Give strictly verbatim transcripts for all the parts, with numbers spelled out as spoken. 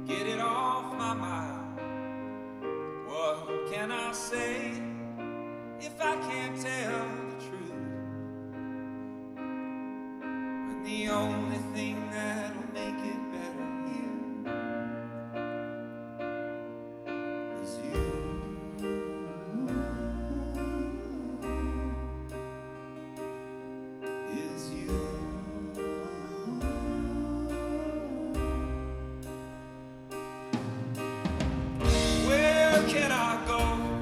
get it off my mind. What can I say if I can't tell the truth? When the only thing that'll make it better here is you. Is you. Where can I go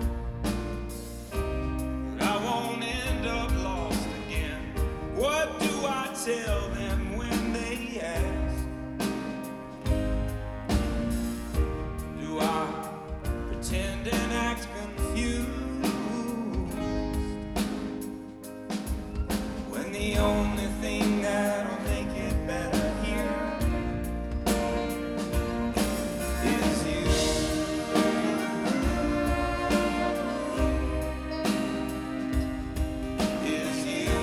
that I won't end up lost again? What do I tell them when they ask? Do I pretend and act confused when the only thing that'll make it better here is you? Is you.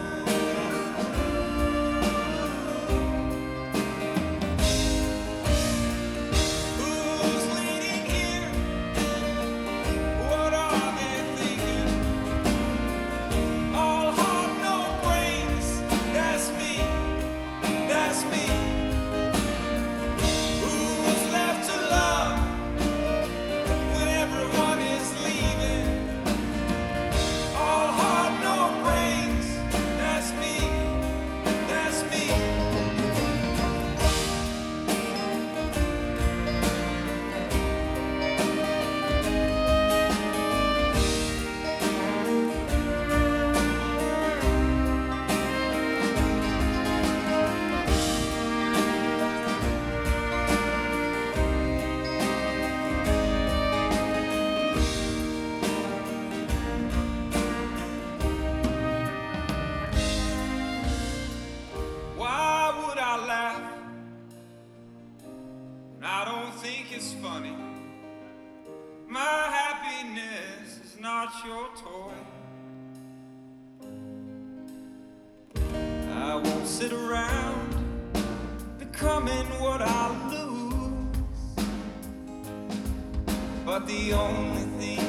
Who's leading here? What are they thinking? All heart, no brains. That's me. That's me. Who's left to love when everyone is leaving? All heart, no brains. That's me. That's me. Why would I laugh when I don't think it's funny? My happiness is not your toy. I won't sit around becoming what I lose, but the only thing